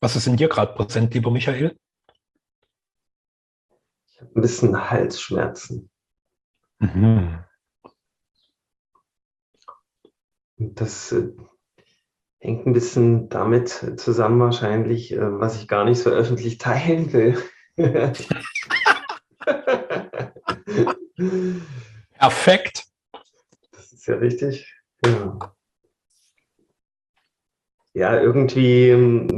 Was ist in dir gerade präsent, lieber Michael? Ich habe ein bisschen Halsschmerzen. Mhm. Und das hängt ein bisschen damit zusammen wahrscheinlich, was ich gar nicht so öffentlich teilen will. Perfekt. Das ist ja richtig. Ja, ja irgendwie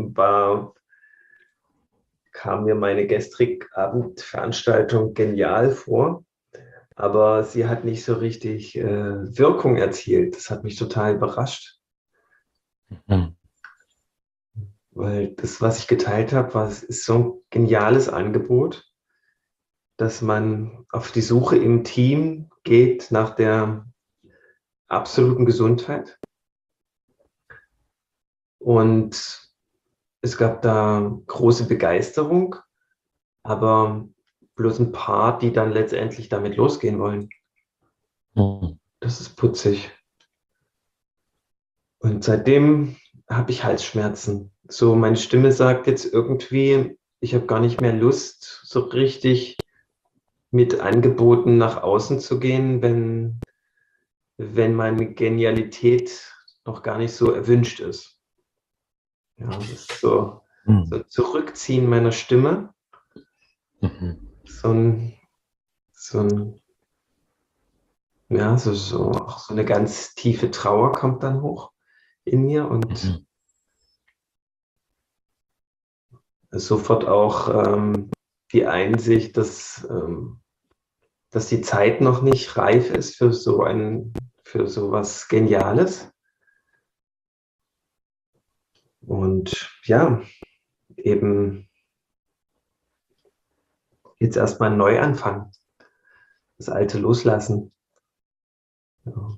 kam mir meine gestrige Abendveranstaltung genial vor, aber sie hat nicht so richtig Wirkung erzielt. Das hat mich total überrascht, Mhm. weil das, was ich geteilt habe, ist so ein geniales Angebot, dass man auf die Suche im Team geht nach der absoluten Gesundheit. Und es gab da große Begeisterung, aber bloß ein paar, die dann letztendlich damit losgehen wollen. Mhm. Das ist putzig. Und seitdem habe ich Halsschmerzen. So, meine Stimme sagt jetzt irgendwie, ich habe gar nicht mehr Lust, so richtig mit Angeboten nach außen zu gehen, wenn meine Genialität noch gar nicht so erwünscht ist. Ja, das ist so Mhm. ein Zurückziehen meiner Stimme, Mhm. so ein, so ein, ja, auch so eine ganz tiefe Trauer kommt dann hoch in mir und Mhm. sofort auch die Einsicht, dass die Zeit noch nicht reif ist für so was Geniales. Und ja, eben jetzt erstmal einen Neuanfang, das Alte loslassen. Ja.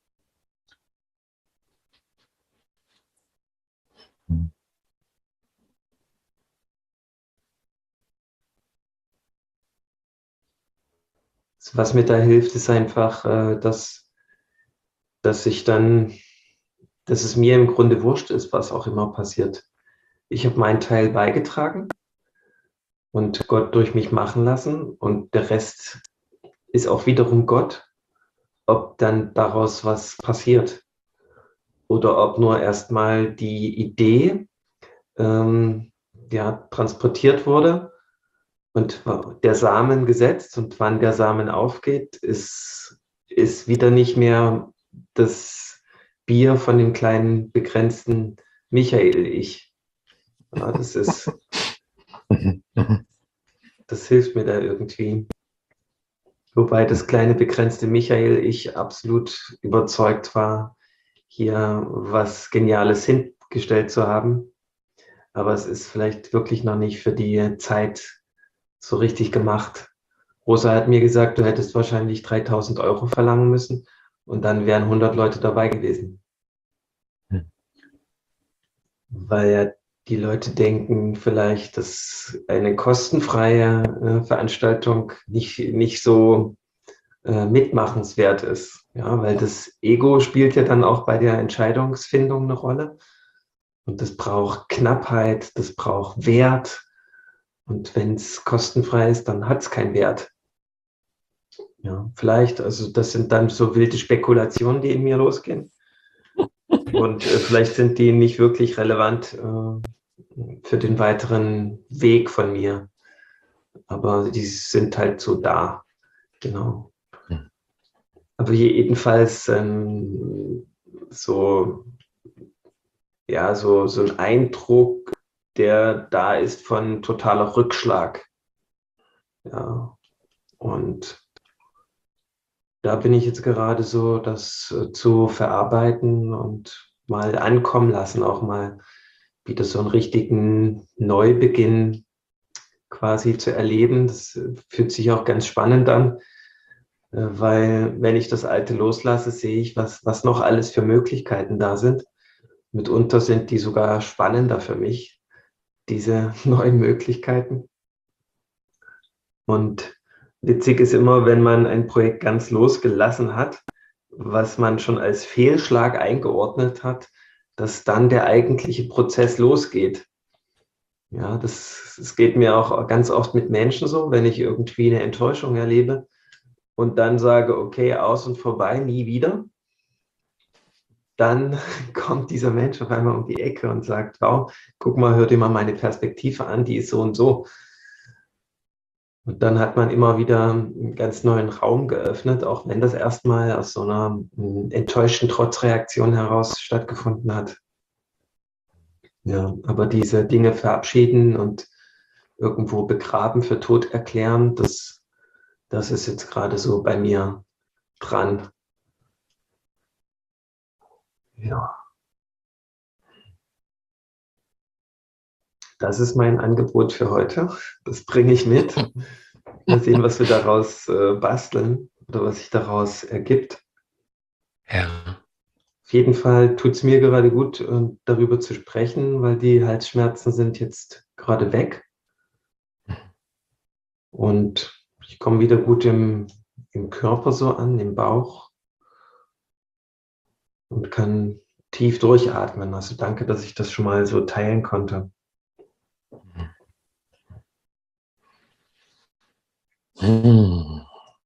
Was mir da hilft, ist einfach, dass ich dann, dass es mir im Grunde wurscht ist, was auch immer passiert. Ich habe meinen Teil beigetragen und Gott durch mich machen lassen und der Rest ist auch wiederum Gott, ob dann daraus was passiert oder ob nur erstmal die Idee ja, transportiert wurde und der Samen gesetzt und wann der Samen aufgeht, ist wieder nicht mehr das Bier von dem kleinen begrenzten Michael-Ich. Ja, Mhm. Mhm. das hilft mir da irgendwie. Wobei das kleine begrenzte Michael-Ich absolut überzeugt war, hier was Geniales hingestellt zu haben. Aber es ist vielleicht wirklich noch nicht für die Zeit so richtig gemacht. Rosa hat mir gesagt, du hättest wahrscheinlich 3.000 € verlangen müssen und dann wären 100 Leute dabei gewesen. Weil ja die Leute denken vielleicht, dass eine kostenfreie Veranstaltung nicht so mitmachenswert ist. Ja, weil das Ego spielt ja dann auch bei der Entscheidungsfindung eine Rolle. Und das braucht Knappheit, das braucht Wert. Und wenn es kostenfrei ist, dann hat es keinen Wert. Ja, vielleicht, also das sind dann so wilde Spekulationen, die in mir losgehen. Und vielleicht sind die nicht wirklich relevant für den weiteren Weg von mir. Aber die sind halt so da. Genau. Aber jedenfalls so, ja, so ein Eindruck, der da ist von totaler Rückschlag. Ja. Und da bin ich jetzt gerade so, das zu verarbeiten und mal ankommen lassen, auch mal wieder so einen richtigen Neubeginn quasi zu erleben. Das fühlt sich auch ganz spannend an, weil wenn ich das Alte loslasse, sehe ich, was noch alles für Möglichkeiten da sind. Mitunter sind die sogar spannender für mich, diese neuen Möglichkeiten. Und witzig ist immer, wenn man ein Projekt ganz losgelassen hat, was man schon als Fehlschlag eingeordnet hat, dass dann der eigentliche Prozess losgeht. Ja, es geht mir auch ganz oft mit Menschen so, wenn ich irgendwie eine Enttäuschung erlebe und dann sage, okay, aus und vorbei, nie wieder, dann kommt dieser Mensch auf einmal um die Ecke und sagt, wow, guck mal, hör dir mal meine Perspektive an, die ist so und so. Und dann hat man immer wieder einen ganz neuen Raum geöffnet, auch wenn das erstmal aus so einer enttäuschten Trotzreaktion heraus stattgefunden hat. Ja, aber diese Dinge verabschieden und irgendwo begraben, für tot erklären, das ist jetzt gerade so bei mir dran. Ja, das ist mein Angebot für heute. Das bringe ich mit. Mal sehen, was wir daraus basteln oder was sich daraus ergibt. Ja. Auf jeden Fall tut es mir gerade gut, darüber zu sprechen, weil die Halsschmerzen sind jetzt gerade weg und ich komme wieder gut im Körper so an, im Bauch und kann tief durchatmen. Also danke, dass ich das schon mal so teilen konnte. Hm.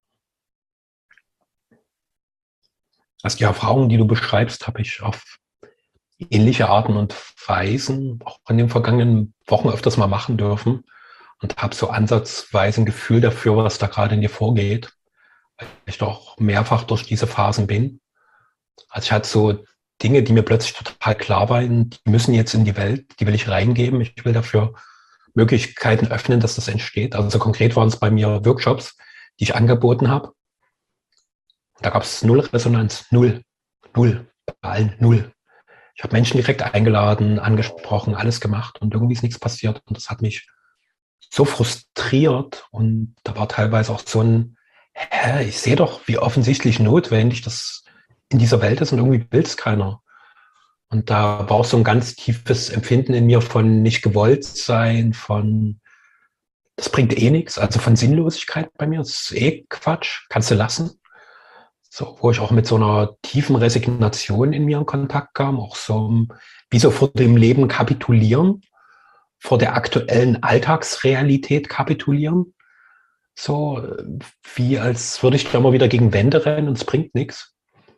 Also die Erfahrungen, die du beschreibst, habe ich auf ähnliche Arten und Weisen auch in den vergangenen Wochen öfters mal machen dürfen und habe so ansatzweise ein Gefühl dafür, was da gerade in dir vorgeht, weil ich doch mehrfach durch diese Phasen bin. Also ich hatte so Dinge, die mir plötzlich total klar waren, die müssen jetzt in die Welt, die will ich reingeben. Ich will dafür Möglichkeiten öffnen, dass das entsteht. Also so konkret waren es bei mir Workshops, die ich angeboten habe. Da gab es null Resonanz, null, null, bei allen null. Ich habe Menschen direkt eingeladen, angesprochen, alles gemacht und irgendwie ist nichts passiert. Und das hat mich so frustriert und da war teilweise auch so ein, ich sehe doch, wie offensichtlich notwendig das in dieser Welt ist und irgendwie will es keiner. Und da war auch so ein ganz tiefes Empfinden in mir von nicht gewollt sein, von das bringt eh nichts, also von Sinnlosigkeit bei mir, das ist eh Quatsch, kannst du lassen. So, wo ich auch mit so einer tiefen Resignation in mir in Kontakt kam, auch so wie so vor dem Leben kapitulieren, vor der aktuellen Alltagsrealität kapitulieren. So wie als würde ich da mal wieder gegen Wände rennen und es bringt nichts.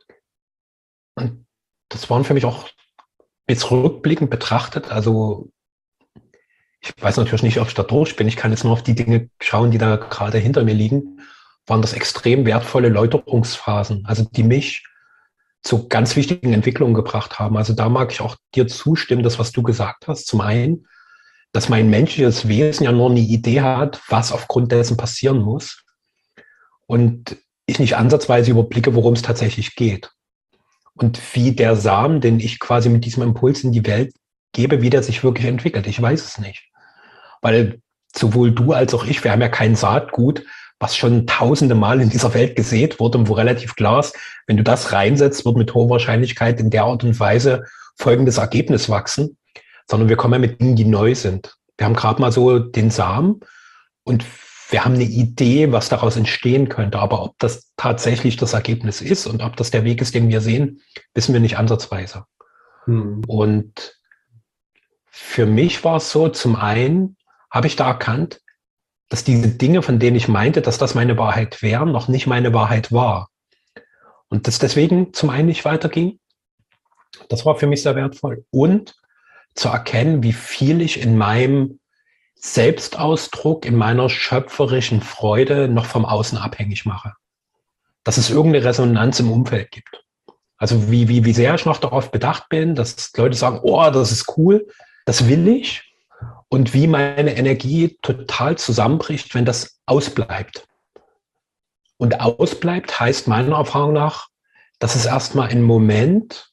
Und das waren für mich auch jetzt rückblickend betrachtet, also ich weiß natürlich nicht, ob ich da durch bin. Ich kann jetzt nur auf die Dinge schauen, die da gerade hinter mir liegen. Waren das extrem wertvolle Läuterungsphasen, also die mich zu ganz wichtigen Entwicklungen gebracht haben. Also da mag ich auch dir zustimmen, das, was du gesagt hast. Zum einen, dass mein menschliches Wesen ja nur eine Idee hat, was aufgrund dessen passieren muss. Und ich nicht ansatzweise überblicke, worum es tatsächlich geht. Und wie der Samen, den ich quasi mit diesem Impuls in die Welt gebe, wie der sich wirklich entwickelt. Ich weiß es nicht. Weil sowohl du als auch ich, wir haben ja kein Saatgut, was schon tausende Mal in dieser Welt gesät wurde und wo relativ klar ist, wenn du das reinsetzt, wird mit hoher Wahrscheinlichkeit in der Art und Weise folgendes Ergebnis wachsen, sondern wir kommen ja mit Dingen, die neu sind. Wir haben gerade mal so den Samen und wir haben eine Idee, was daraus entstehen könnte. Aber ob das tatsächlich das Ergebnis ist und ob das der Weg ist, den wir sehen, wissen wir nicht ansatzweise. Und für mich war es so, zum einen habe ich da erkannt, dass diese Dinge, von denen ich meinte, dass das meine Wahrheit wären, noch nicht meine Wahrheit war. Und das deswegen zum einen nicht weiterging. Das war für mich sehr wertvoll. Und zu erkennen, wie viel ich in meinem Selbstausdruck, in meiner schöpferischen Freude noch vom Außen abhängig mache. Dass es irgendeine Resonanz im Umfeld gibt. Also wie sehr ich noch darauf bedacht bin, dass Leute sagen, oh, das ist cool, das will ich. Und wie meine Energie total zusammenbricht, wenn das ausbleibt. Und ausbleibt heißt meiner Erfahrung nach, dass es erstmal einen Moment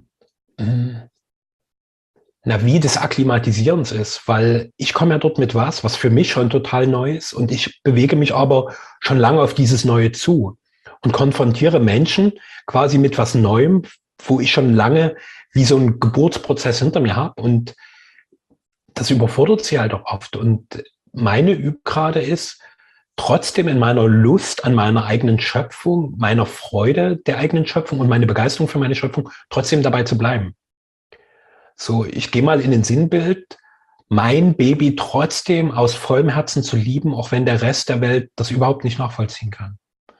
wie des Akklimatisierens ist, weil ich komme ja dort mit was für mich schon total neu ist und ich bewege mich aber schon lange auf dieses Neue zu und konfrontiere Menschen quasi mit was Neuem, wo ich schon lange wie so einen Geburtsprozess hinter mir habe und das überfordert sie halt auch oft. Und meine Übgrade ist, trotzdem in meiner Lust an meiner eigenen Schöpfung, meiner Freude der eigenen Schöpfung und meine Begeisterung für meine Schöpfung, trotzdem dabei zu bleiben. So, ich gehe mal in den Sinnbild, mein Baby trotzdem aus vollem Herzen zu lieben, auch wenn der Rest der Welt das überhaupt nicht nachvollziehen kann.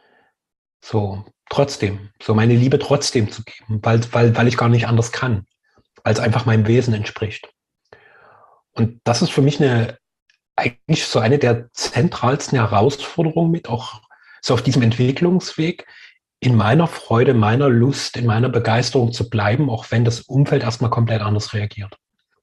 So, trotzdem, so meine Liebe trotzdem zu geben, weil ich gar nicht anders kann, weil es einfach meinem Wesen entspricht. Und das ist für mich eigentlich so eine der zentralsten Herausforderungen mit, auch so auf diesem Entwicklungsweg, in meiner Freude, meiner Lust, in meiner Begeisterung zu bleiben, auch wenn das Umfeld erstmal komplett anders reagiert.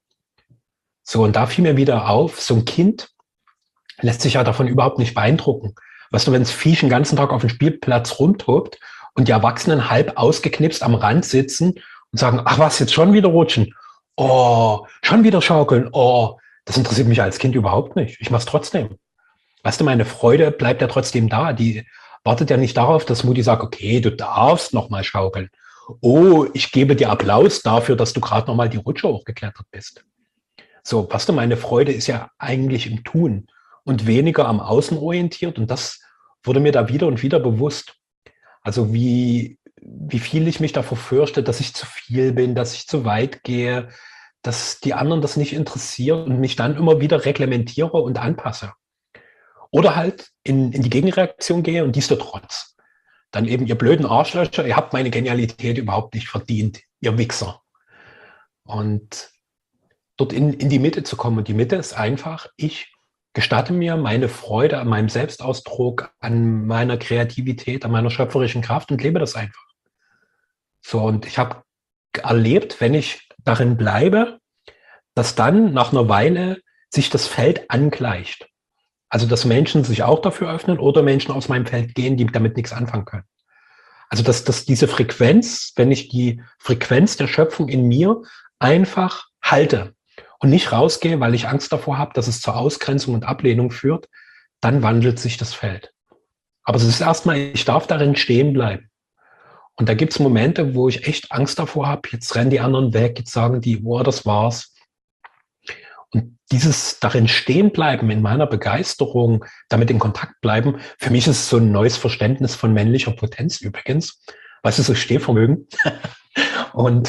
So, und da fiel mir wieder auf, so ein Kind lässt sich ja davon überhaupt nicht beeindrucken. Weißt du, wenn das Viech den ganzen Tag auf dem Spielplatz rumtobt und die Erwachsenen halb ausgeknipst am Rand sitzen und sagen, ach was, jetzt schon wieder rutschen? Oh, schon wieder schaukeln? Oh, das interessiert mich als Kind überhaupt nicht. Ich mach's trotzdem. Weißt du, meine Freude bleibt ja trotzdem da. Die wartet ja nicht darauf, dass Mutti sagt, okay, du darfst noch mal schaukeln. Oh, ich gebe dir Applaus dafür, dass du gerade noch mal die Rutsche hochgeklettert bist. So, weißt du, meine Freude ist ja eigentlich im Tun und weniger am Außen orientiert. Und das wurde mir da wieder und wieder bewusst. Also wie viel ich mich davor fürchte, dass ich zu viel bin, dass ich zu weit gehe, dass die anderen das nicht interessiert und mich dann immer wieder reglementiere und anpasse. Oder halt in die Gegenreaktion gehe und dies der Trotz. Dann eben, ihr blöden Arschlöcher, ihr habt meine Genialität überhaupt nicht verdient, ihr Wichser. Und dort in die Mitte zu kommen. Und die Mitte ist einfach, ich gestatte mir meine Freude an meinem Selbstausdruck, an meiner Kreativität, an meiner schöpferischen Kraft und lebe das einfach. So, und ich habe erlebt, wenn ich darin bleibe, dass dann nach einer Weile sich das Feld angleicht. Also, dass Menschen sich auch dafür öffnen oder Menschen aus meinem Feld gehen, die damit nichts anfangen können. Also, dass diese Frequenz, wenn ich die Frequenz der Schöpfung in mir einfach halte und nicht rausgehe, weil ich Angst davor habe, dass es zur Ausgrenzung und Ablehnung führt, dann wandelt sich das Feld. Aber es ist erstmal, ich darf darin stehen bleiben. Und da gibt es Momente, wo ich echt Angst davor habe, jetzt rennen die anderen weg, jetzt sagen die, oh, das war's. Und dieses darin stehen bleiben, in meiner Begeisterung, damit in Kontakt bleiben, für mich ist es so ein neues Verständnis von männlicher Potenz übrigens. Weißt du, so Stehvermögen. Und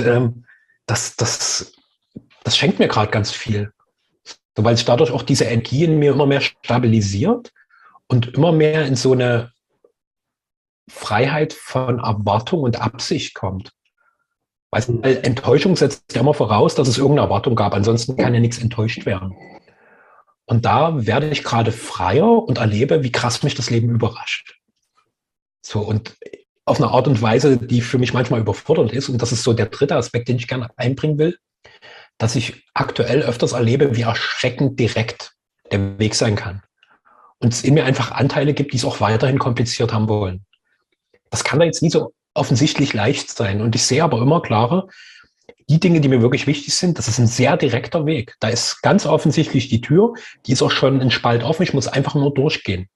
das schenkt mir gerade ganz viel. So, weil sich dadurch auch diese Energie in mir immer mehr stabilisiert und immer mehr in so eine Freiheit von Erwartung und Absicht kommt. Weil Enttäuschung setzt ja immer voraus, dass es irgendeine Erwartung gab. Ansonsten kann ja nichts enttäuscht werden. Und da werde ich gerade freier und erlebe, wie krass mich das Leben überrascht. So, und auf eine Art und Weise, die für mich manchmal überfordert ist. Und das ist so der dritte Aspekt, den ich gerne einbringen will, dass ich aktuell öfters erlebe, wie erschreckend direkt der Weg sein kann. Und es in mir einfach Anteile gibt, die es auch weiterhin kompliziert haben wollen. Das kann da jetzt nie so offensichtlich leicht sein. Und ich sehe aber immer klarer, die Dinge, die mir wirklich wichtig sind, das ist ein sehr direkter Weg. Da ist ganz offensichtlich die Tür, die ist auch schon ein Spalt offen, ich muss einfach nur durchgehen.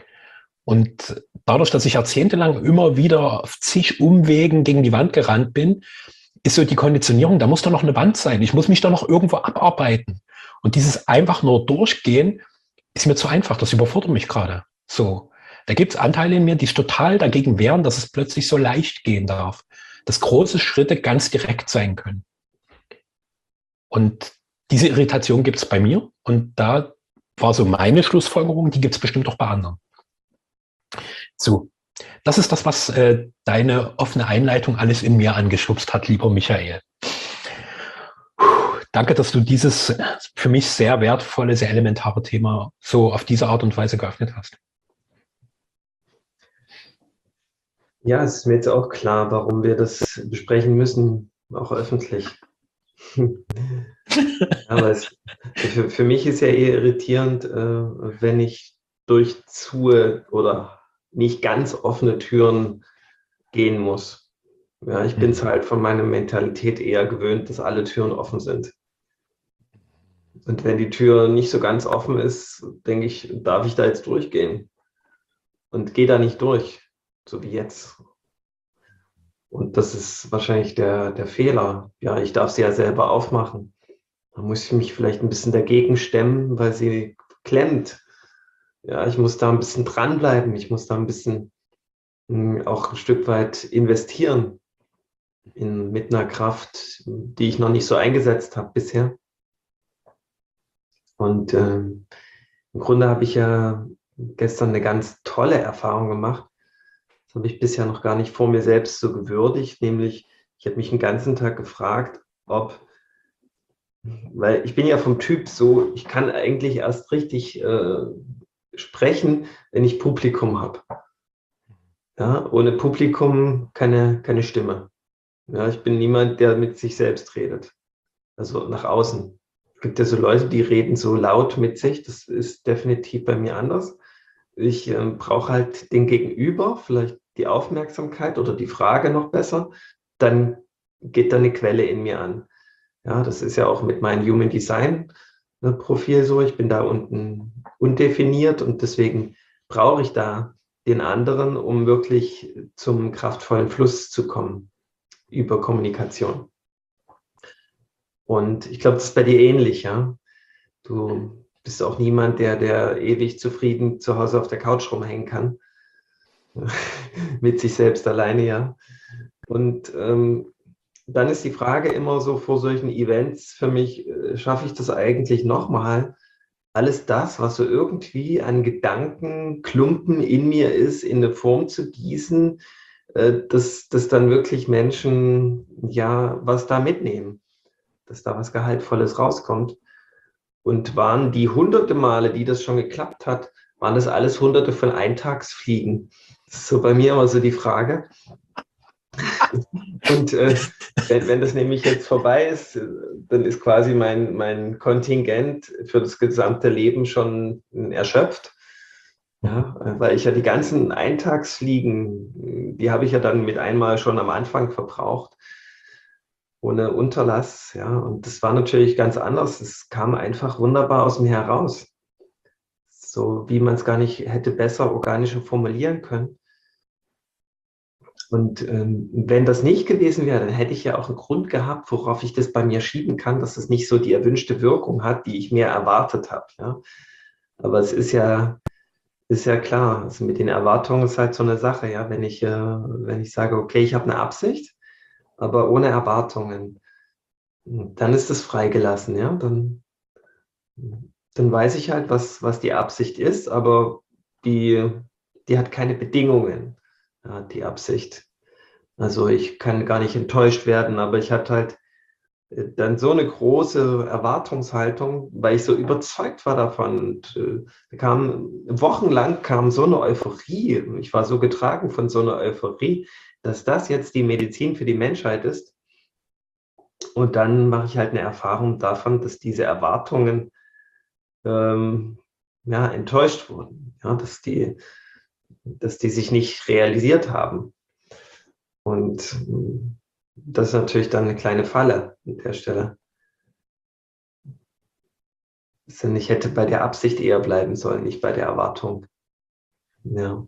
Und dadurch, dass ich jahrzehntelang immer wieder auf zig Umwegen gegen die Wand gerannt bin, ist so die Konditionierung, da muss doch noch eine Wand sein. Ich muss mich da noch irgendwo abarbeiten. Und dieses einfach nur durchgehen ist mir zu einfach. Das überfordert mich gerade. So, da gibt es Anteile in mir, die sich total dagegen wehren, dass es plötzlich so leicht gehen darf. Dass große Schritte ganz direkt sein können. Und diese Irritation gibt es bei mir. Und da war so meine Schlussfolgerung, die gibt es bestimmt auch bei anderen. So, das ist das, was deine offene Einleitung alles in mir angeschubst hat, lieber Michael. Danke, dass du dieses für mich sehr wertvolle, sehr elementare Thema so auf diese Art und Weise geöffnet hast. Ja, es ist mir jetzt auch klar, warum wir das besprechen müssen, auch öffentlich. Aber für mich ist ja eher irritierend, wenn ich durch zu oder nicht ganz offene Türen gehen muss. Ja, ich bin es halt von meiner Mentalität eher gewöhnt, dass alle Türen offen sind. Und wenn die Tür nicht so ganz offen ist, denke ich, darf ich da jetzt durchgehen? Und gehe da nicht durch, so wie jetzt. Und das ist wahrscheinlich der Fehler. Ja, ich darf sie ja selber aufmachen. Da muss ich mich vielleicht ein bisschen dagegen stemmen, weil sie klemmt. Ja, ich muss da ein bisschen dranbleiben. Ich muss da ein bisschen auch ein Stück weit investieren mit einer Kraft, die ich noch nicht so eingesetzt habe bisher. Und im Grunde habe ich ja gestern eine ganz tolle Erfahrung gemacht. Das habe ich bisher noch gar nicht vor mir selbst so gewürdigt, nämlich ich habe mich den ganzen Tag gefragt, ob, weil ich bin ja vom Typ so, ich kann eigentlich erst richtig sprechen, wenn ich Publikum habe. Ja, ohne Publikum keine Stimme. Ja, ich bin niemand, der mit sich selbst redet. Also nach außen. Es gibt ja so Leute, die reden so laut mit sich. Das ist definitiv bei mir anders. Ich brauche halt den Gegenüber, vielleicht die Aufmerksamkeit oder die Frage noch besser. Dann geht da eine Quelle in mir an. Ja, das ist ja auch mit meinem Human Design Profil so. Ich bin da unten undefiniert und deswegen brauche ich da den anderen, um wirklich zum kraftvollen Fluss zu kommen über Kommunikation. Und ich glaube, das ist bei dir ähnlich, ja. Du bist auch niemand, der ewig zufrieden zu Hause auf der Couch rumhängen kann. Mit sich selbst alleine, ja. Und dann ist die Frage immer so vor solchen Events für mich, schaffe ich das eigentlich nochmal, alles das, was so irgendwie an Gedankenklumpen in mir ist, in eine Form zu gießen, dass dann wirklich Menschen ja was da mitnehmen, dass da was Gehaltvolles rauskommt. Und waren die hunderte Male, die das schon geklappt hat, waren das alles hunderte von Eintagsfliegen? Das ist so bei mir immer so die Frage. Und wenn das nämlich jetzt vorbei ist, dann ist quasi mein Kontingent für das gesamte Leben schon erschöpft. Ja, weil ich ja die ganzen Eintagsfliegen, die habe ich ja dann mit einmal schon am Anfang verbraucht, ohne Unterlass. Ja, und das war natürlich ganz anders. Es kam einfach wunderbar aus mir heraus. So wie man es gar nicht hätte besser organischer formulieren können. Und wenn das nicht gewesen wäre, dann hätte ich ja auch einen Grund gehabt, worauf ich das bei mir schieben kann, dass es nicht so die erwünschte Wirkung hat, die ich mir erwartet habe. Ja? Aber es ist ja klar, also mit den Erwartungen ist halt so eine Sache, ja, wenn ich sage, okay, ich habe eine Absicht, aber ohne Erwartungen, dann ist es freigelassen, ja, dann weiß ich halt, was die Absicht ist, aber die hat keine Bedingungen, ja, die Absicht. Also ich kann gar nicht enttäuscht werden, aber ich hatte halt dann so eine große Erwartungshaltung, weil ich so überzeugt war davon. Und wochenlang kam so eine Euphorie. Ich war so getragen von so einer Euphorie, dass das jetzt die Medizin für die Menschheit ist. Und dann mache ich halt eine Erfahrung davon, dass diese Erwartungen ja, enttäuscht wurden, ja, dass die sich nicht realisiert haben. Und das ist natürlich dann eine kleine Falle an der Stelle. Denn ich hätte bei der Absicht eher bleiben sollen, nicht bei der Erwartung. Ja.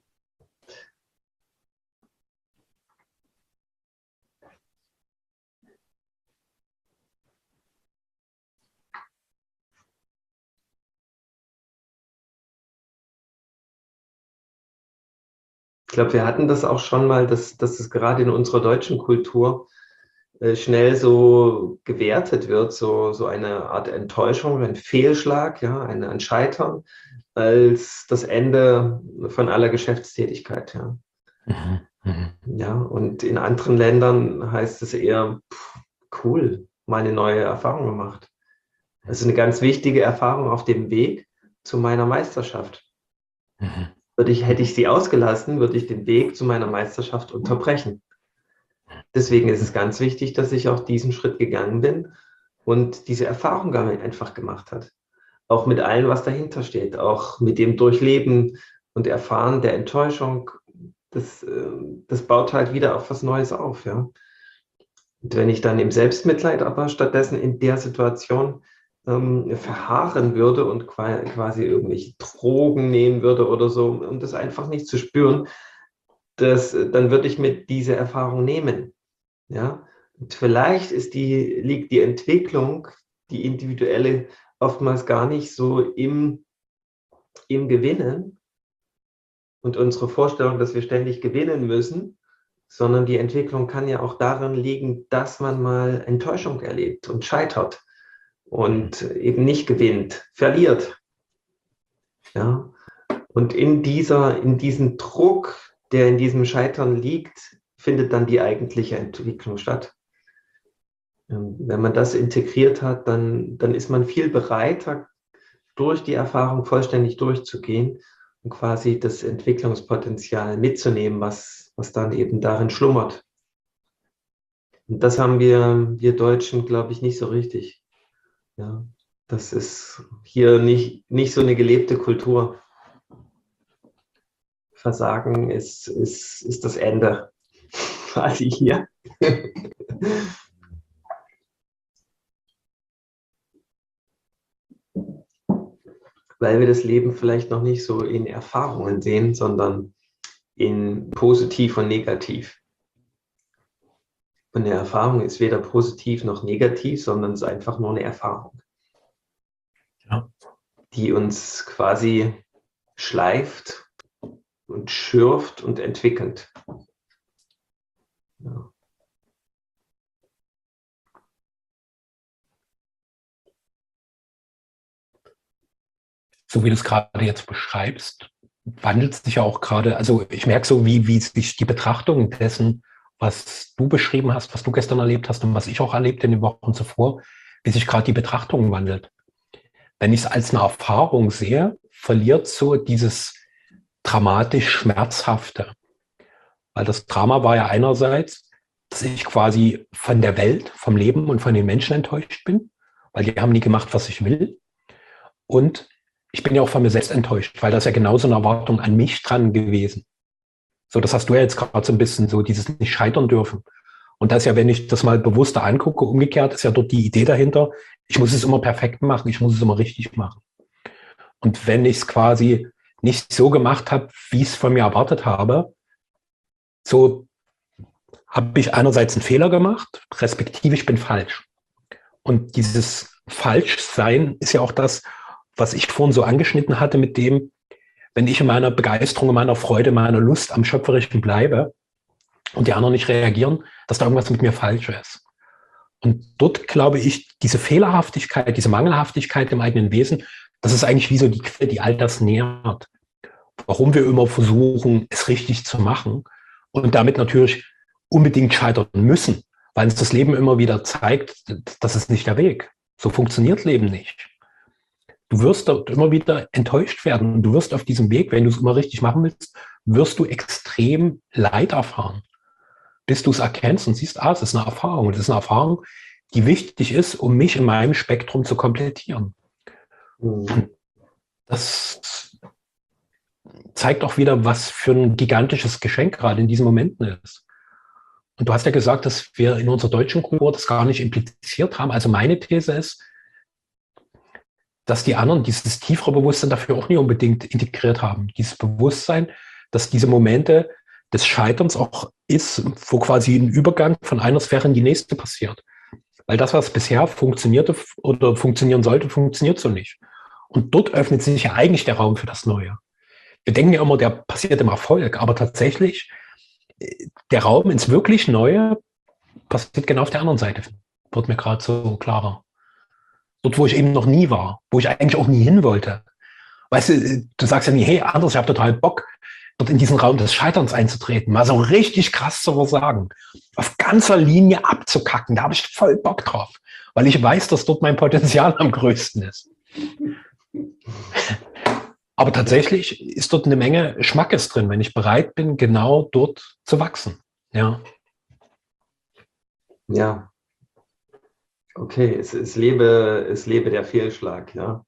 Ich glaube, wir hatten das auch schon mal, dass es gerade in unserer deutschen Kultur schnell so gewertet wird, so eine Art Enttäuschung, ein Fehlschlag, ja, ein Scheitern als das Ende von aller Geschäftstätigkeit. Ja. Mhm. Mhm. Ja, und in anderen Ländern heißt es eher, cool, mal eine neue Erfahrung gemacht. Also eine ganz wichtige Erfahrung auf dem Weg zu meiner Meisterschaft. Mhm. Hätte ich sie ausgelassen, würde ich den Weg zu meiner Meisterschaft unterbrechen. Deswegen ist es ganz wichtig, dass ich auch diesen Schritt gegangen bin und diese Erfahrung einfach gemacht hat. Auch mit allem, was dahinter steht, auch mit dem Durchleben und Erfahren der Enttäuschung, das baut halt wieder auf was Neues auf. Ja? Und wenn ich dann im Selbstmitleid aber stattdessen in der Situation verharren würde und quasi irgendwelche Drogen nehmen würde oder so, um das einfach nicht zu spüren, dann würde ich mir diese Erfahrung nehmen. Ja? Und vielleicht liegt die Entwicklung, die individuelle, oftmals gar nicht so im Gewinnen und unsere Vorstellung, dass wir ständig gewinnen müssen, sondern die Entwicklung kann ja auch darin liegen, dass man mal Enttäuschung erlebt und scheitert. und eben nicht gewinnt, verliert. Ja? Und in diesem Druck, der in diesem Scheitern liegt, findet dann die eigentliche Entwicklung statt. Wenn man das integriert hat, dann ist man viel bereiter, durch die Erfahrung vollständig durchzugehen und quasi das Entwicklungspotenzial mitzunehmen, was dann eben darin schlummert. Und das haben wir Deutschen, glaube ich, nicht so richtig. Ja, das ist hier nicht so eine gelebte Kultur. Versagen ist das Ende. Quasi hier. Weil wir das Leben vielleicht noch nicht so in Erfahrungen sehen, sondern in positiv und negativ. Und eine Erfahrung ist weder positiv noch negativ, sondern es ist einfach nur eine Erfahrung, Ja. die uns quasi schleift und schürft und entwickelt. Ja. So wie du es gerade jetzt beschreibst, wandelt es sich ja auch gerade, also ich merke so, wie sich die Betrachtung dessen, was du beschrieben hast, was du gestern erlebt hast und was ich auch erlebt in den Wochen zuvor, wie sich gerade die Betrachtung wandelt. Wenn ich es als eine Erfahrung sehe, verliert so dieses dramatisch Schmerzhafte. Weil das Drama war ja einerseits, dass ich quasi von der Welt, vom Leben und von den Menschen enttäuscht bin, weil die haben nie gemacht, was ich will. Und ich bin ja auch von mir selbst enttäuscht, weil das ja genauso eine Erwartung an mich dran gewesen. So, das hast du ja jetzt gerade so ein bisschen so, dieses nicht scheitern dürfen. Und das ist ja, wenn ich das mal bewusster angucke, umgekehrt ist ja dort die Idee dahinter, ich muss es immer perfekt machen, ich muss es immer richtig machen. Und wenn ich es quasi nicht so gemacht habe, wie ich es von mir erwartet habe, so habe ich einerseits einen Fehler gemacht, respektive ich bin falsch. Und dieses Falschsein ist ja auch das, was ich vorhin so angeschnitten hatte mit dem, wenn ich in meiner Begeisterung, in meiner Freude, in meiner Lust am Schöpferischen bleibe und die anderen nicht reagieren, dass da irgendwas mit mir falsch ist. Und dort glaube ich, diese Fehlerhaftigkeit, diese Mangelhaftigkeit im eigenen Wesen, das ist eigentlich wie so die Quelle, die all das nährt. Warum wir immer versuchen, es richtig zu machen und damit natürlich unbedingt scheitern müssen, weil uns das Leben immer wieder zeigt, das ist nicht der Weg. So funktioniert Leben nicht. Du wirst dort immer wieder enttäuscht werden. Du wirst auf diesem Weg, wenn du es immer richtig machen willst, wirst du extrem Leid erfahren, bis du es erkennst und siehst, es ist eine Erfahrung. Es ist eine Erfahrung, die wichtig ist, um mich in meinem Spektrum zu komplettieren. Und das zeigt auch wieder, was für ein gigantisches Geschenk gerade in diesen Momenten ist. Und du hast ja gesagt, dass wir in unserer deutschen Kultur das gar nicht impliziert haben. Also meine These ist, dass die anderen dieses tiefere Bewusstsein dafür auch nicht unbedingt integriert haben. Dieses Bewusstsein, dass diese Momente des Scheiterns auch ist, wo quasi ein Übergang von einer Sphäre in die nächste passiert. Weil das, was bisher funktionierte oder funktionieren sollte, funktioniert so nicht. Und dort öffnet sich ja eigentlich der Raum für das Neue. Wir denken ja immer, der passiert im Erfolg, aber tatsächlich, der Raum ins wirklich Neue passiert genau auf der anderen Seite. Wird mir gerade so klarer. Dort, wo ich eben noch nie war, wo ich eigentlich auch nie hin wollte. Weißt du, du sagst ja nie, hey, Anders, ich habe total Bock, dort in diesen Raum des Scheiterns einzutreten, mal so richtig krass zu versagen, auf ganzer Linie abzukacken, da habe ich voll Bock drauf, weil ich weiß, dass dort mein Potenzial am größten ist. Aber tatsächlich ist dort eine Menge Schmackes drin, wenn ich bereit bin, genau dort zu wachsen. Ja. Ja. Okay, es lebe der Fehlschlag, ja.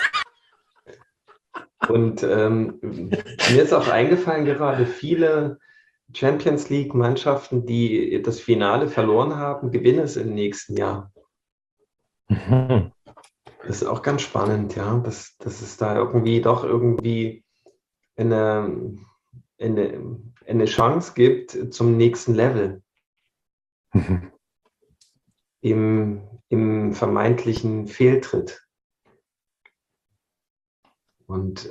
Und mir ist auch eingefallen, gerade viele Champions League-Mannschaften, die das Finale verloren haben, gewinnen es im nächsten Jahr. Mhm. Das ist auch ganz spannend, ja, dass es da irgendwie eine Chance gibt zum nächsten Level Mhm. im vermeintlichen Fehltritt. Und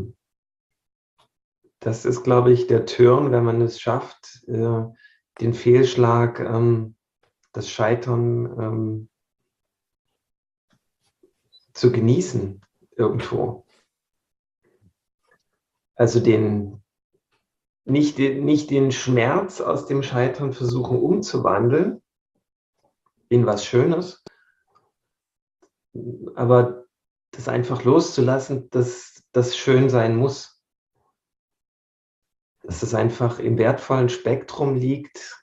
das ist, glaube ich, der Turn, wenn man es schafft, den Fehlschlag, das Scheitern zu genießen irgendwo. Also nicht den Schmerz aus dem Scheitern versuchen umzuwandeln in was Schönes, aber das einfach loszulassen, dass das schön sein muss. Dass es einfach im wertvollen Spektrum liegt,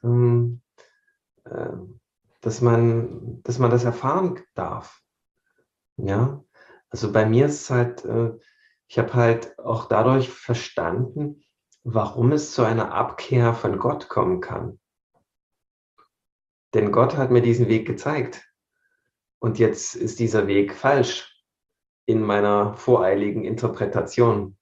dass man das erfahren darf. Ja, also bei mir ist es halt, ich habe halt auch dadurch verstanden, warum es zu einer Abkehr von Gott kommen kann. Denn Gott hat mir diesen Weg gezeigt. Und jetzt ist dieser Weg falsch in meiner voreiligen Interpretation.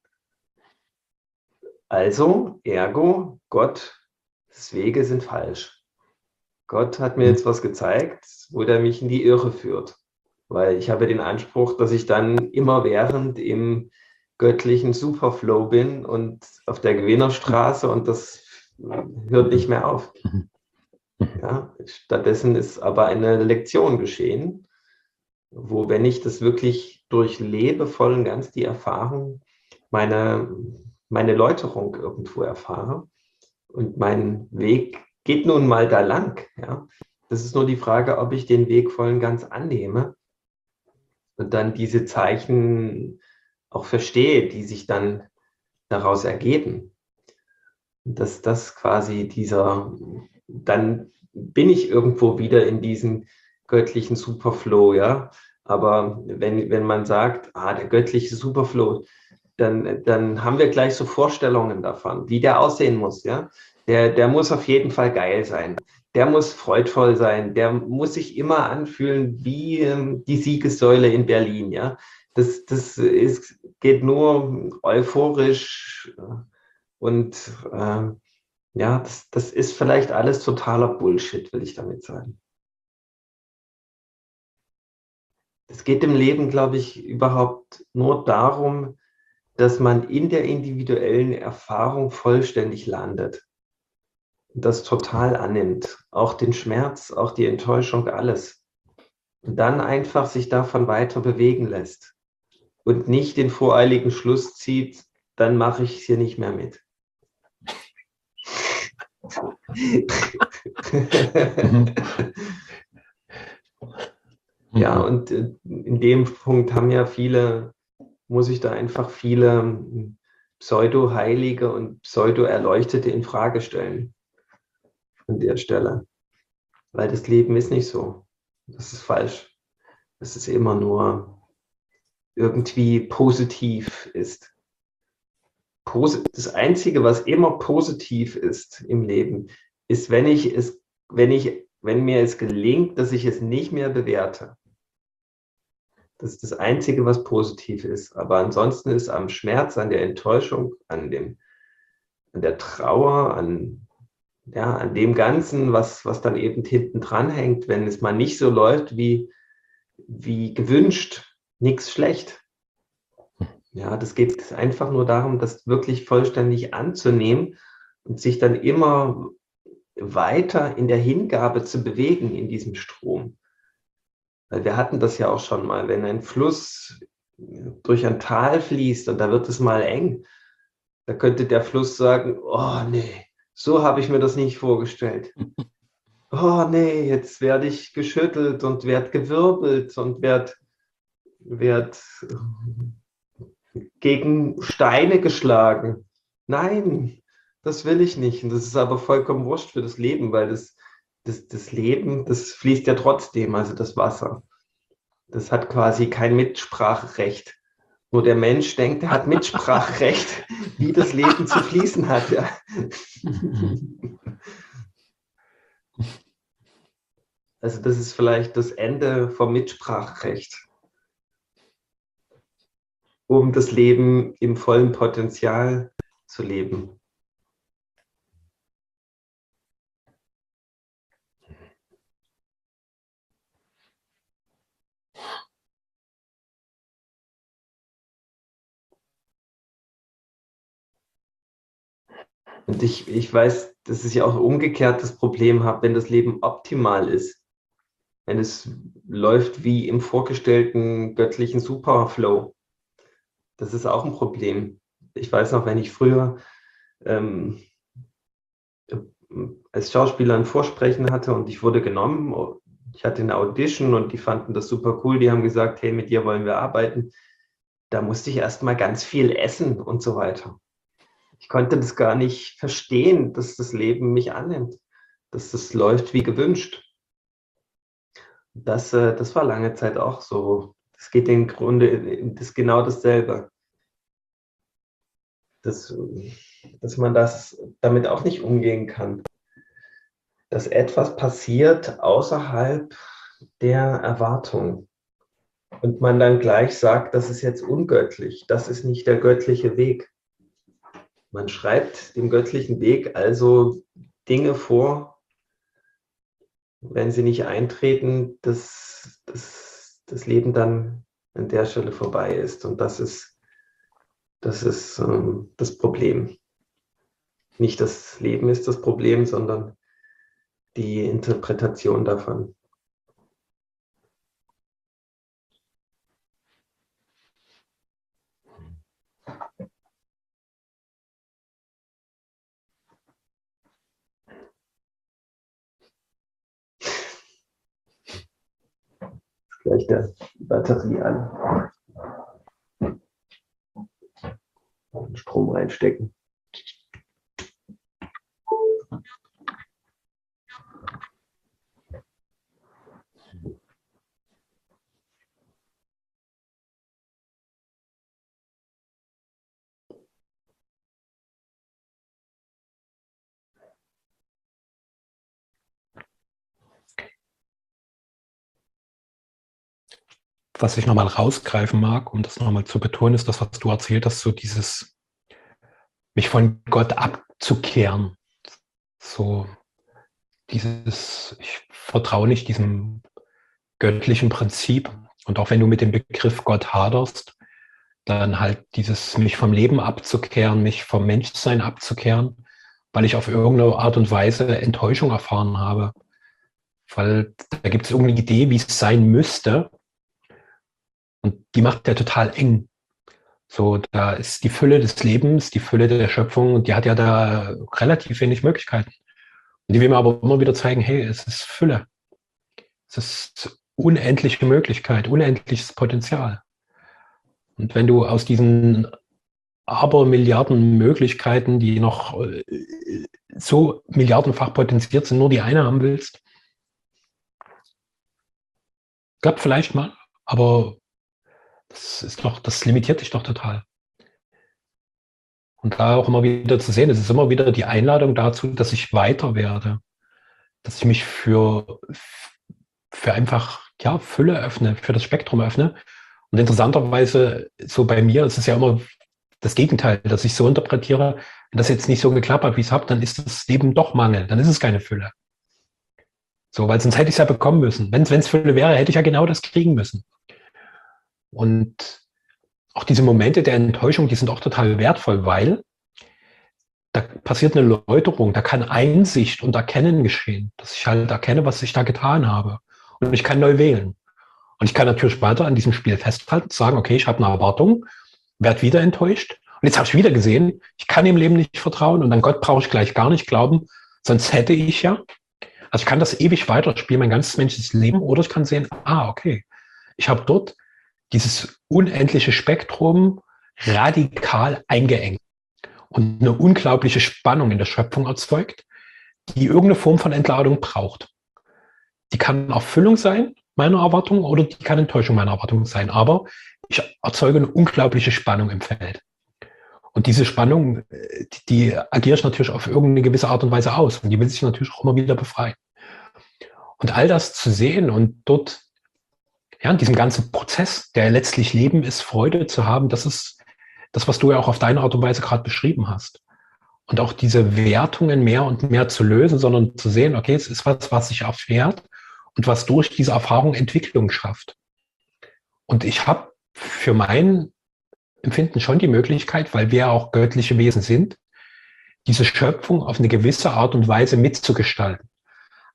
Also, ergo, Gottes Wege sind falsch. Gott hat mir jetzt was gezeigt, wo der mich in die Irre führt. Weil ich habe den Anspruch, dass ich dann immerwährend im göttlichen Superflow bin und auf der Gewinnerstraße und das hört nicht mehr auf. Ja, stattdessen ist aber eine Lektion geschehen, wo, wenn ich das wirklich durchlebe, voll und ganz die Erfahrung, meine Läuterung irgendwo erfahre und mein Weg geht nun mal da lang. Ja. Das ist nur die Frage, ob ich den Weg voll und ganz annehme und dann diese Zeichen auch verstehe, die sich dann daraus ergeben. Dass das quasi dann bin ich irgendwo wieder in diesem göttlichen Superflow, ja. Aber wenn man sagt, der göttliche Superflow, dann haben wir gleich so Vorstellungen davon, wie der aussehen muss, ja. Der muss auf jeden Fall geil sein. Der muss freudvoll sein. Der muss sich immer anfühlen wie die Siegessäule in Berlin, ja. Geht nur euphorisch und ja, das ist vielleicht alles totaler Bullshit, will ich damit sagen. Es geht im Leben, glaube ich, überhaupt nur darum, dass man in der individuellen Erfahrung vollständig landet. Und das total annimmt. Auch den Schmerz, auch die Enttäuschung, alles. Und dann einfach sich davon weiter bewegen lässt. Und nicht den voreiligen Schluss zieht, dann mache ich es hier nicht mehr mit. Ja, und in dem Punkt muss ich da einfach viele Pseudo-Heilige und Pseudo-Erleuchtete in Frage stellen. An der Stelle. Weil das Leben ist nicht so. Das ist falsch. Es ist immer nur irgendwie positiv ist. Das Einzige, was immer positiv ist im Leben, ist, wenn mir es gelingt, dass ich es nicht mehr bewerte. Das ist das Einzige, was positiv ist. Aber ansonsten ist am Schmerz, an der Enttäuschung, an der Trauer, an dem Ganzen, was dann eben hinten dran hängt, wenn es mal nicht so läuft wie gewünscht, nichts schlecht. Ja, das geht einfach nur darum, das wirklich vollständig anzunehmen und sich dann immer weiter in der Hingabe zu bewegen in diesem Strom. Weil wir hatten das ja auch schon mal, wenn ein Fluss durch ein Tal fließt und da wird es mal eng, da könnte der Fluss sagen, oh nee, so habe ich mir das nicht vorgestellt. Oh nee, jetzt werde ich geschüttelt und werde gewirbelt und werde gegen Steine geschlagen. Nein, das will ich nicht. Und das ist aber vollkommen wurscht für das Leben, weil das Leben, das fließt ja trotzdem, also das Wasser. Das hat quasi kein Mitspracherecht. Nur der Mensch denkt, er hat Mitspracherecht, wie das Leben zu fließen hat. Ja. Also das ist vielleicht das Ende vom Mitspracherecht, um das Leben im vollen Potenzial zu leben. Und ich weiß, dass ich auch umgekehrt das Problem habe, wenn das Leben optimal ist. wenn es läuft wie im vorgestellten göttlichen Superflow. Das ist auch ein Problem. Ich weiß noch, wenn ich früher ähm, als Schauspieler ein Vorsprechen hatte und ich wurde genommen, ich hatte eine Audition und die fanden das super cool, die haben gesagt, hey, mit dir wollen wir arbeiten. Da musste ich erst mal ganz viel essen und so weiter. Ich konnte das gar nicht verstehen, dass das Leben mich annimmt, dass das läuft wie gewünscht. Das war lange Zeit auch so. Das geht im Grunde, das ist genau dasselbe. Dass, dass man damit auch nicht umgehen kann. Dass etwas passiert außerhalb der Erwartung. Und man dann gleich sagt, das ist jetzt ungöttlich, das ist nicht der göttliche Weg. Man schreibt dem göttlichen Weg also Dinge vor, wenn sie nicht eintreten, dass das Leben dann an der Stelle vorbei ist. Und das ist das Problem. Nicht das Leben ist das Problem, sondern die Interpretation davon. Gleich der Batterie an. Strom reinstecken. Was ich nochmal rausgreifen mag, um das nochmal zu betonen, ist das, was du erzählt hast, so dieses, mich von Gott abzukehren. So dieses, ich vertraue nicht diesem göttlichen Prinzip. Und auch wenn du mit dem Begriff Gott haderst, dann halt dieses, mich vom Leben abzukehren, mich vom Menschsein abzukehren, weil ich auf irgendeine Art und Weise Enttäuschung erfahren habe. Weil da gibt es irgendeine Idee, wie es sein müsste. Und die macht ja total eng. So, da ist die Fülle des Lebens, die Fülle der Schöpfung, und die hat ja da relativ wenig Möglichkeiten. Und die will mir aber immer wieder zeigen, hey, es ist Fülle. Es ist unendliche Möglichkeit, unendliches Potenzial. Und wenn du aus diesen Abermilliarden Möglichkeiten, die noch so milliardenfach potenziert sind, nur die eine haben willst, klappt vielleicht mal, aber das limitiert dich doch total. Und da auch immer wieder zu sehen, es ist immer wieder die Einladung dazu, dass ich weiter werde, dass ich mich für einfach, ja, Fülle öffne, für das Spektrum öffne. Und interessanterweise, so bei mir, ist es ja immer das Gegenteil, dass ich so interpretiere, wenn das jetzt nicht so geklappt hat, wie ich es habe, dann ist das Leben doch Mangel, dann ist es keine Fülle. So, weil sonst hätte ich es ja bekommen müssen. Wenn es Fülle wäre, hätte ich ja genau das kriegen müssen. Und auch diese Momente der Enttäuschung, die sind auch total wertvoll, weil da passiert eine Läuterung, da kann Einsicht und Erkennen geschehen, dass ich halt erkenne, was ich da getan habe. Und ich kann neu wählen. Und ich kann natürlich weiter an diesem Spiel festhalten, sagen, okay, ich habe eine Erwartung, werde wieder enttäuscht. Und jetzt habe ich wieder gesehen, ich kann dem Leben nicht vertrauen und an Gott brauche ich gleich gar nicht glauben, sonst hätte ich ja. Also ich kann das ewig weiterspielen, mein ganzes menschliches Leben, oder ich kann sehen, okay, ich habe dort dieses unendliche Spektrum radikal eingeengt und eine unglaubliche Spannung in der Schöpfung erzeugt, die irgendeine Form von Entladung braucht. Die kann Erfüllung sein, meiner Erwartung, oder die kann Enttäuschung meiner Erwartung sein. Aber ich erzeuge eine unglaubliche Spannung im Feld. Und diese Spannung, die agiere ich natürlich auf irgendeine gewisse Art und Weise aus. Und die will sich natürlich auch immer wieder befreien. Und all das zu sehen und dort, ja, in diesem ganzen Prozess, der letztlich Leben ist, Freude zu haben, das ist das, was du ja auch auf deine Art und Weise gerade beschrieben hast. Und auch diese Wertungen mehr und mehr zu lösen, sondern zu sehen, okay, es ist was sich erfährt und was durch diese Erfahrung Entwicklung schafft. Und ich habe für mein Empfinden schon die Möglichkeit, weil wir ja auch göttliche Wesen sind, diese Schöpfung auf eine gewisse Art und Weise mitzugestalten.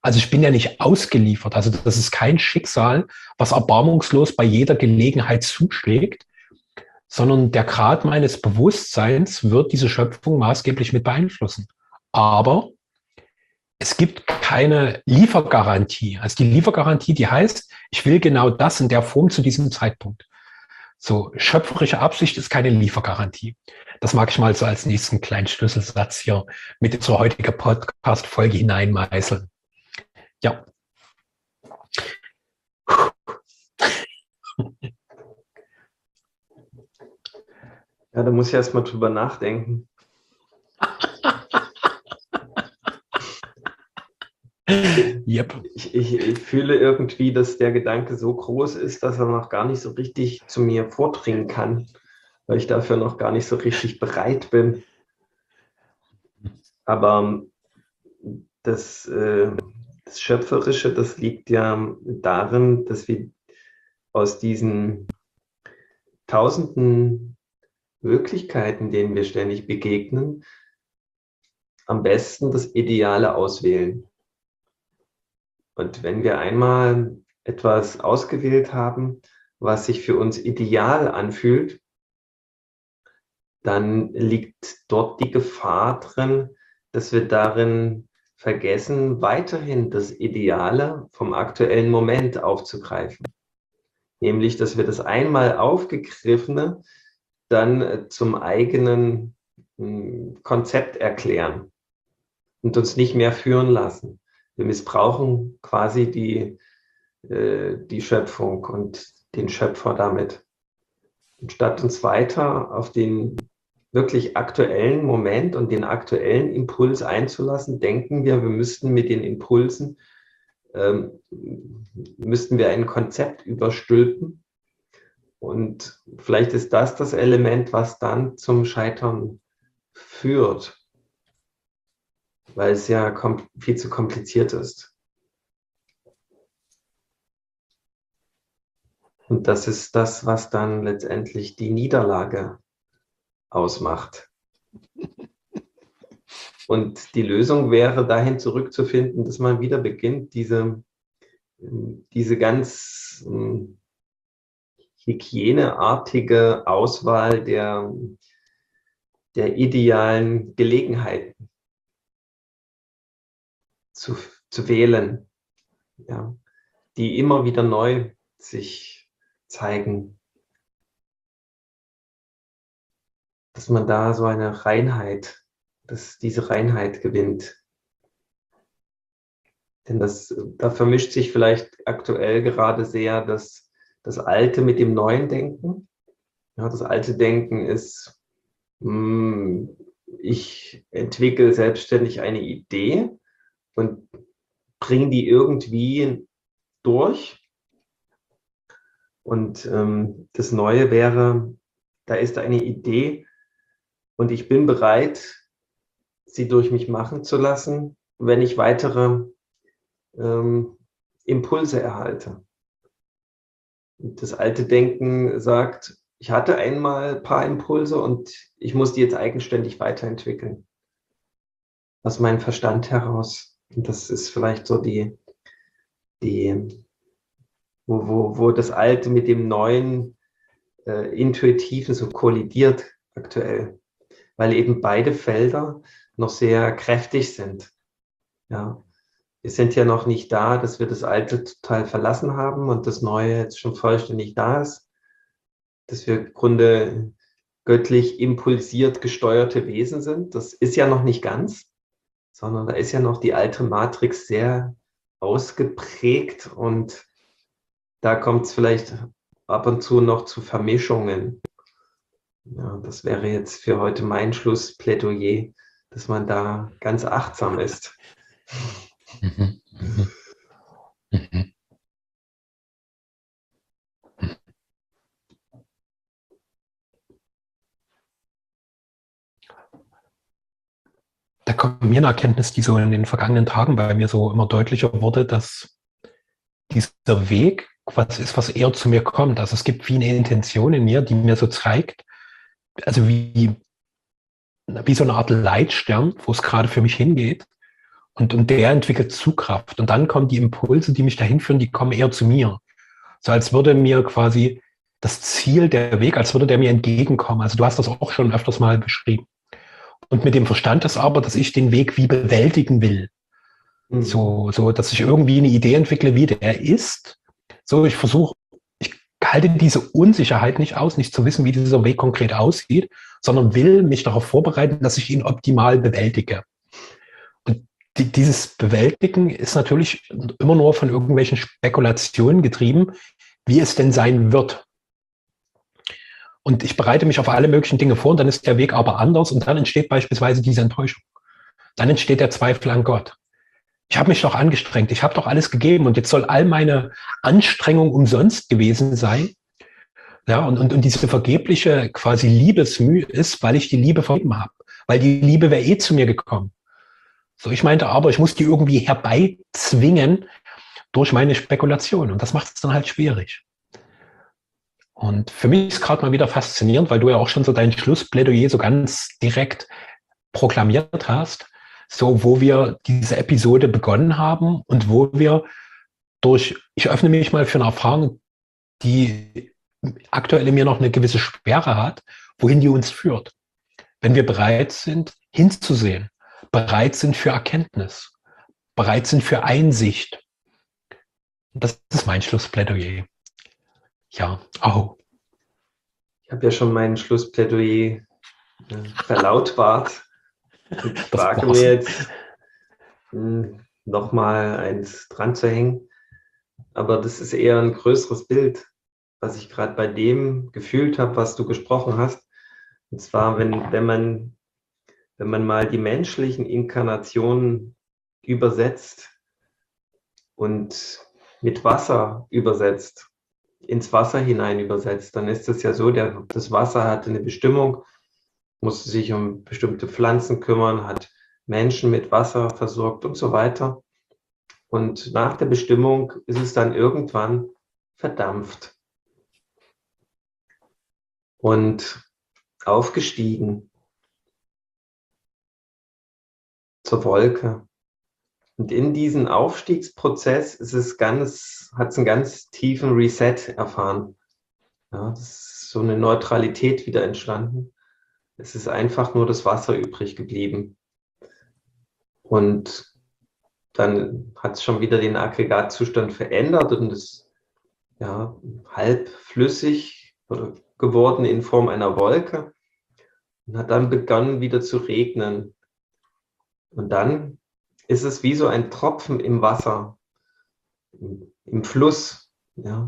Also ich bin ja nicht ausgeliefert. Also das ist kein Schicksal, was erbarmungslos bei jeder Gelegenheit zuschlägt, sondern der Grad meines Bewusstseins wird diese Schöpfung maßgeblich mit beeinflussen. Aber es gibt keine Liefergarantie. Also die Liefergarantie, die heißt, ich will genau das in der Form zu diesem Zeitpunkt. So, schöpferische Absicht ist keine Liefergarantie. Das mag ich mal so als nächsten kleinen Schlüsselsatz hier mit in zur heutigen Podcast-Folge hineinmeißeln. Ja. Ja, da muss ich erst mal drüber nachdenken. Yep. Ich fühle irgendwie, dass der Gedanke so groß ist, dass er noch gar nicht so richtig zu mir vordringen kann, weil ich dafür noch gar nicht so richtig bereit bin. Aber das Schöpferische, das liegt ja darin, dass wir aus diesen tausenden Möglichkeiten, denen wir ständig begegnen, am besten das Ideale auswählen. Und wenn wir einmal etwas ausgewählt haben, was sich für uns ideal anfühlt, dann liegt dort die Gefahr drin, dass wir darin vergessen, weiterhin das Ideale vom aktuellen Moment aufzugreifen. Nämlich, dass wir das einmal Aufgegriffene dann zum eigenen Konzept erklären und uns nicht mehr führen lassen. Wir missbrauchen quasi die Schöpfung und den Schöpfer damit. Und statt uns weiter auf den wirklich aktuellen Moment und den aktuellen Impuls einzulassen, denken wir müssten mit den Impulsen, müssten wir ein Konzept überstülpen. Und vielleicht ist das Element, was dann zum Scheitern führt, weil es ja viel zu kompliziert ist. Und das ist das, was dann letztendlich die Niederlage ausmacht. Und die Lösung wäre, dahin zurückzufinden, dass man wieder beginnt, diese ganz hygieneartige Auswahl der idealen Gelegenheiten zu wählen, ja, die immer wieder neu sich zeigen. Dass man da so eine Reinheit, dass diese Reinheit gewinnt. Denn da vermischt sich vielleicht aktuell gerade sehr das Alte mit dem neuen Denken. Ja, das alte Denken ist, ich entwickle selbstständig eine Idee und bringe die irgendwie durch. Und das Neue wäre, da ist eine Idee und ich bin bereit, sie durch mich machen zu lassen, wenn ich weitere Impulse erhalte. Und das alte Denken sagt, ich hatte einmal ein paar Impulse und ich muss die jetzt eigenständig weiterentwickeln. Aus meinem Verstand heraus. Und das ist vielleicht so wo das Alte mit dem Neuen Intuitiven so kollidiert aktuell. Weil eben beide Felder noch sehr kräftig sind. Ja. Wir sind ja noch nicht da, dass wir das Alte total verlassen haben und das Neue jetzt schon vollständig da ist. Dass wir im Grunde göttlich impulsiert gesteuerte Wesen sind. Das ist ja noch nicht ganz, sondern da ist ja noch die alte Matrix sehr ausgeprägt und da kommt es vielleicht ab und zu noch zu Vermischungen. Ja, das wäre jetzt für heute mein Schlussplädoyer, dass man da ganz achtsam ist. Mhm. Mhm. Mhm. Da kommt mir eine Erkenntnis, die so in den vergangenen Tagen bei mir so immer deutlicher wurde, dass dieser Weg was ist, was eher zu mir kommt. Also es gibt wie eine Intention in mir, die mir so zeigt, also wie so eine Art Leitstern, wo es gerade für mich hingeht. Und der entwickelt Zugkraft. Und dann kommen die Impulse, die mich dahin führen, die kommen eher zu mir. So als würde mir quasi das Ziel, der Weg, als würde der mir entgegenkommen. Also du hast das auch schon öfters mal beschrieben. Und mit dem Verstand ist aber, dass ich den Weg wie bewältigen will. So, dass ich irgendwie eine Idee entwickle, wie der ist. So, ich halte diese Unsicherheit nicht aus, nicht zu wissen, wie dieser Weg konkret aussieht, sondern will mich darauf vorbereiten, dass ich ihn optimal bewältige. Und dieses Bewältigen ist natürlich immer nur von irgendwelchen Spekulationen getrieben, wie es denn sein wird. Und ich bereite mich auf alle möglichen Dinge vor und dann ist der Weg aber anders und dann entsteht beispielsweise diese Enttäuschung. Dann entsteht der Zweifel an Gott. Ich habe mich doch angestrengt, ich habe doch alles gegeben und jetzt soll all meine Anstrengung umsonst gewesen sein. Ja, und diese vergebliche quasi Liebesmüh ist, weil ich die Liebe vergeben habe. Weil die Liebe wäre eh zu mir gekommen. So, ich meinte aber, ich muss die irgendwie herbeizwingen durch meine Spekulation. Und das macht es dann halt schwierig. Und für mich ist gerade mal wieder faszinierend, weil du ja auch schon so dein Schlussplädoyer so ganz direkt proklamiert hast, so wo wir diese Episode begonnen haben und wo wir ich öffne mich mal für eine Erfahrung, die aktuell in mir noch eine gewisse Schwere hat, wohin die uns führt. Wenn wir bereit sind, hinzusehen, bereit sind für Erkenntnis, bereit sind für Einsicht. Das ist mein Schlussplädoyer. Ja, oh. Ich habe ja schon mein Schlussplädoyer verlautbart. Und ich wage mir jetzt nochmal eins dran zu hängen. Aber das ist eher ein größeres Bild, was ich gerade bei dem gefühlt habe, was du gesprochen hast. Und zwar, wenn man mal die menschlichen Inkarnationen übersetzt und mit Wasser übersetzt, ins Wasser hinein übersetzt, dann ist es ja so, das Wasser hat eine Bestimmung, muss sich um bestimmte Pflanzen kümmern, hat Menschen mit Wasser versorgt und so weiter. Und nach der Bestimmung ist es dann irgendwann verdampft und aufgestiegen zur Wolke. Und in diesem Aufstiegsprozess hat es einen ganz tiefen Reset erfahren. Ja, das ist so eine Neutralität wieder entstanden. Es ist einfach nur das Wasser übrig geblieben. Und dann hat es schon wieder den Aggregatzustand verändert und ist halb flüssig geworden in Form einer Wolke und hat dann begonnen wieder zu regnen. Und dann ist es wie so ein Tropfen im Wasser, im Fluss. Ja.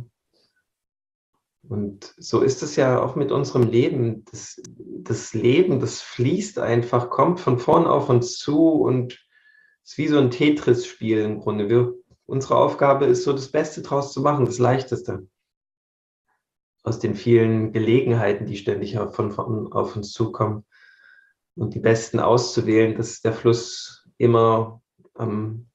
Und so ist es ja auch mit unserem Leben. Das Leben, das fließt einfach, kommt von vorn auf uns zu und ist wie so ein Tetris-Spiel im Grunde. Unsere Aufgabe ist so, das Beste draus zu machen, das Leichteste. Aus den vielen Gelegenheiten, die ständig auf uns zukommen. Und die besten auszuwählen, dass der Fluss immer am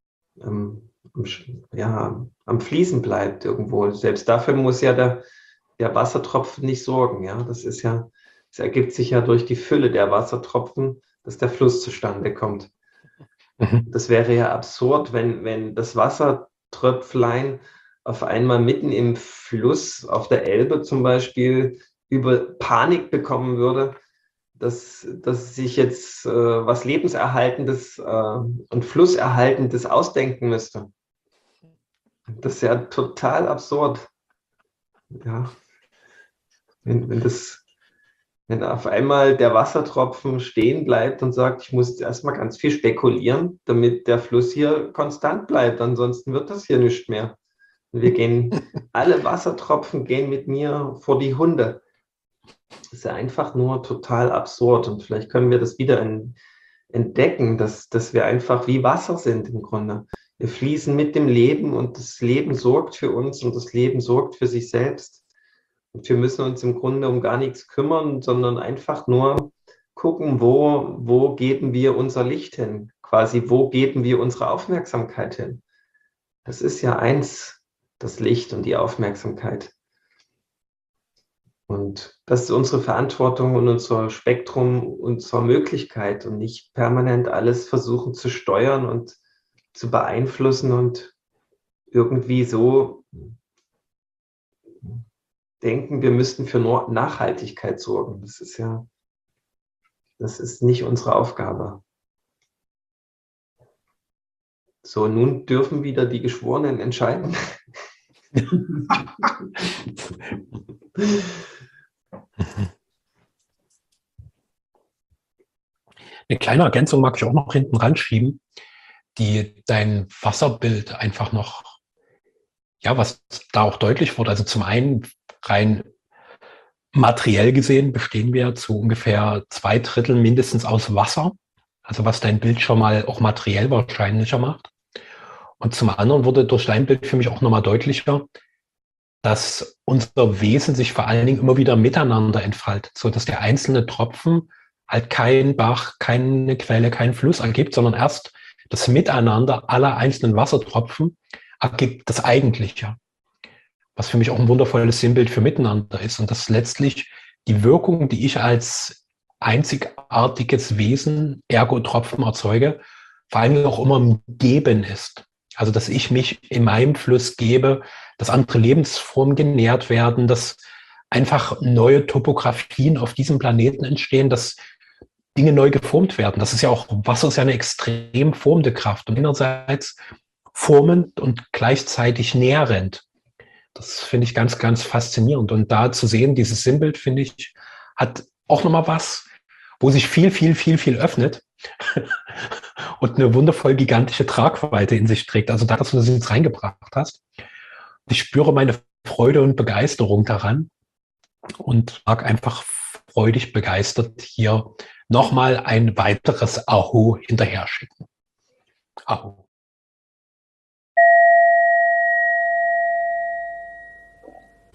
Fließen bleibt irgendwo. Selbst dafür muss ja der Wassertropfen nicht sorgen. Ja? Das ergibt sich ja durch die Fülle der Wassertropfen, dass der Fluss zustande kommt. Das wäre ja absurd, wenn das Wassertröpflein auf einmal mitten im Fluss, auf der Elbe zum Beispiel, über Panik bekommen würde, dass sich jetzt was Lebenserhaltendes und Flusserhaltendes ausdenken müsste. Das ist ja total absurd. Ja. Wenn auf einmal der Wassertropfen stehen bleibt und sagt, ich muss jetzt erstmal ganz viel spekulieren, damit der Fluss hier konstant bleibt, ansonsten wird das hier nicht mehr. Alle Wassertropfen gehen mit mir vor die Hunde. Das ist ja einfach nur total absurd und vielleicht können wir das wieder entdecken, dass wir einfach wie Wasser sind im Grunde. Wir fließen mit dem Leben und das Leben sorgt für uns und das Leben sorgt für sich selbst. Und wir müssen uns im Grunde um gar nichts kümmern, sondern einfach nur gucken, wo geben wir unser Licht hin? Quasi, wo geben wir unsere Aufmerksamkeit hin? Das ist ja eins, das Licht und die Aufmerksamkeit. Und das ist unsere Verantwortung und unser Spektrum, unsere Möglichkeit und nicht permanent alles versuchen zu steuern und zu beeinflussen und irgendwie so denken, wir müssten für Nachhaltigkeit sorgen. Das ist nicht unsere Aufgabe. So, nun dürfen wieder die Geschworenen entscheiden. Eine kleine Ergänzung mag ich auch noch hinten ranschieben, die dein Wasserbild einfach noch, ja, was da auch deutlich wurde. Also zum einen rein materiell gesehen bestehen wir zu ungefähr 2/3 mindestens aus Wasser. Also was dein Bild schon mal auch materiell wahrscheinlicher macht. Und zum anderen wurde durch dein Bild für mich auch nochmal deutlicher, dass unser Wesen sich vor allen Dingen immer wieder miteinander entfaltet, so dass der einzelne Tropfen halt kein Bach, keine Quelle, keinen Fluss ergibt, sondern erst das Miteinander aller einzelnen Wassertropfen ergibt das Eigentliche. Was für mich auch ein wundervolles Sinnbild für Miteinander ist und dass letztlich die Wirkung, die ich als einzigartiges Wesen, ergo Tropfen erzeuge, vor allen Dingen auch immer im Geben ist. Also, dass ich mich in meinem Fluss gebe, dass andere Lebensformen genährt werden, dass einfach neue Topografien auf diesem Planeten entstehen, dass Dinge neu geformt werden. Das ist ja auch, Wasser ist ja eine extrem formende Kraft und einerseits formend und gleichzeitig nährend. Das finde ich ganz, ganz faszinierend. Und da zu sehen, dieses Sinnbild, finde ich, hat auch nochmal was, wo sich viel, viel, viel, viel öffnet und eine wundervoll gigantische Tragweite in sich trägt. Also da, dass du das jetzt reingebracht hast. Ich spüre meine Freude und Begeisterung daran und mag einfach freudig begeistert hier nochmal ein weiteres Aho hinterher schicken. Aho.